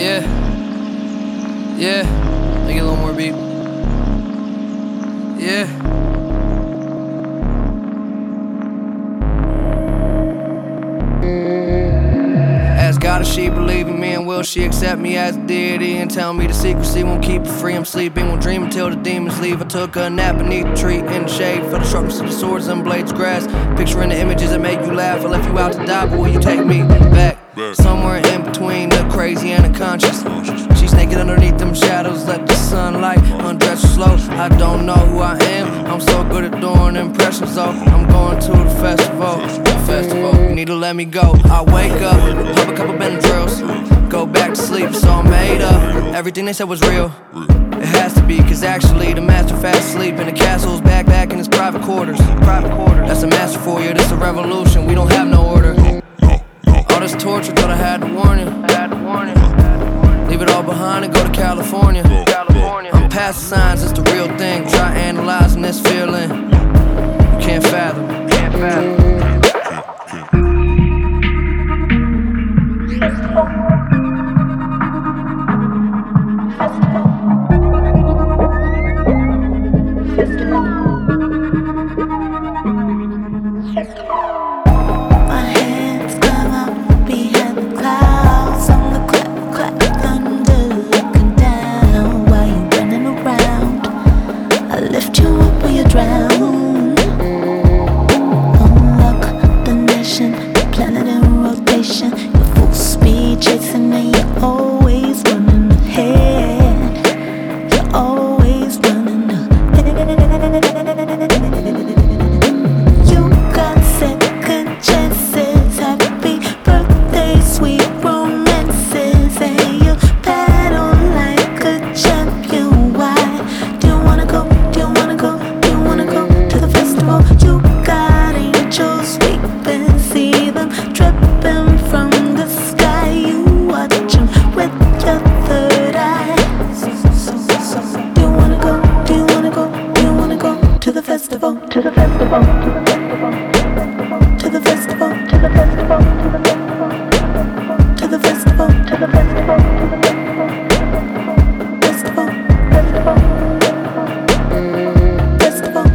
Yeah, yeah. Make it a little more beat. Yeah. Ask God if she believe in me, and will she accept me as a deity and tell me the secrecy won't keep her free. I'm sleeping, won't dream until the demons leave. I took a nap beneath the tree in the shade, felt the sharpness of the swords and blades of grass. Picturing the images that make you laugh. I left you out to die, but will you take me back? Somewhere in between the crazy and the conscious. She's naked underneath them shadows, let the sunlight undress her slow. I don't know who I am, I'm so good at doing impressions though. I'm going to the festival, you need to let me go. I wake up, pop a couple Benadryls, go back to sleep, so I'm made up. Everything they said was real, it has to be, cause actually the master fast asleep in the castle's back in his private quarters. That's a master for you, this a revolution, we don't have no order. All this torture, thought I had to warn you. Leave it all behind and go to California. I'm past the signs, it's the real thing. Try analyzing this feeling. You can't fathom. My hands come up behind the clouds on the clap thunder, looking down while you're running around. I lift you up while you drown. Unlock the nation, the planet in rotation. You're full speed chasing and you're always running ahead. You're always running ahead. You got second chances, happy birthday, sweet romances, and you paddle like a champion. Why do you wanna go? Do you wanna go? Do you wanna go to the festival? You got angels weeping, see them dripping from the sky. You watch them with your third eye. Do you wanna go? Do you wanna go? Do you wanna go to the festival? To the festival? To the festival? To the festival, to the festival, to the festival, to the festival, to the festival, festival, festival, festival,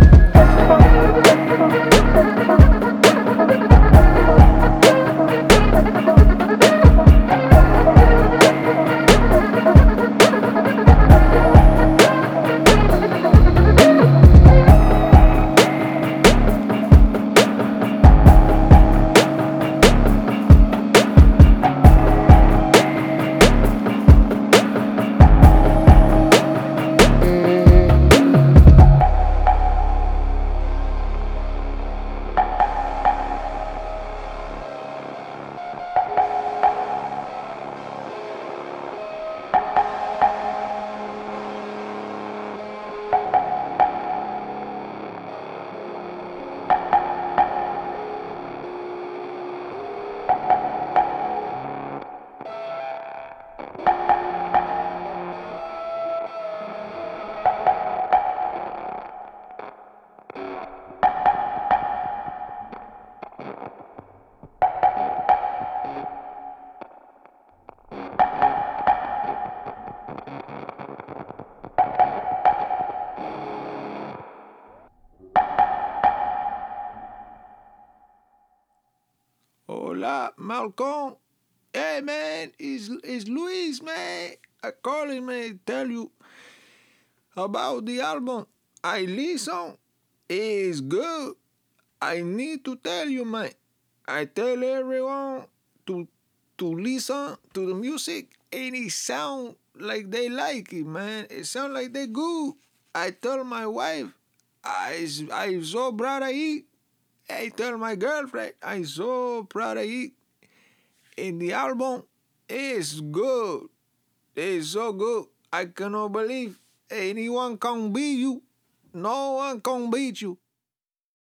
Hola, Malcolm. Hey, man, it's Luis, man. I calling, man, tell you about the album. I listen. It's good. I need to tell you, man. I tell everyone to listen to the music, and it sound like they like it, man. It sound like they good. I tell my wife, I so proud of it. I tell my girlfriend, I'm so proud of it. And the album is good. It's so good. I cannot believe anyone can beat you. No one can beat you.